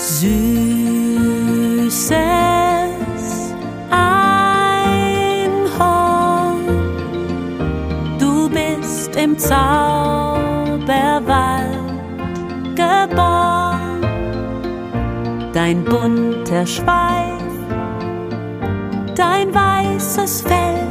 Süßes Einhorn, du bist im Zauberwald geboren. Dein bunter Schweif, dein weißes Fell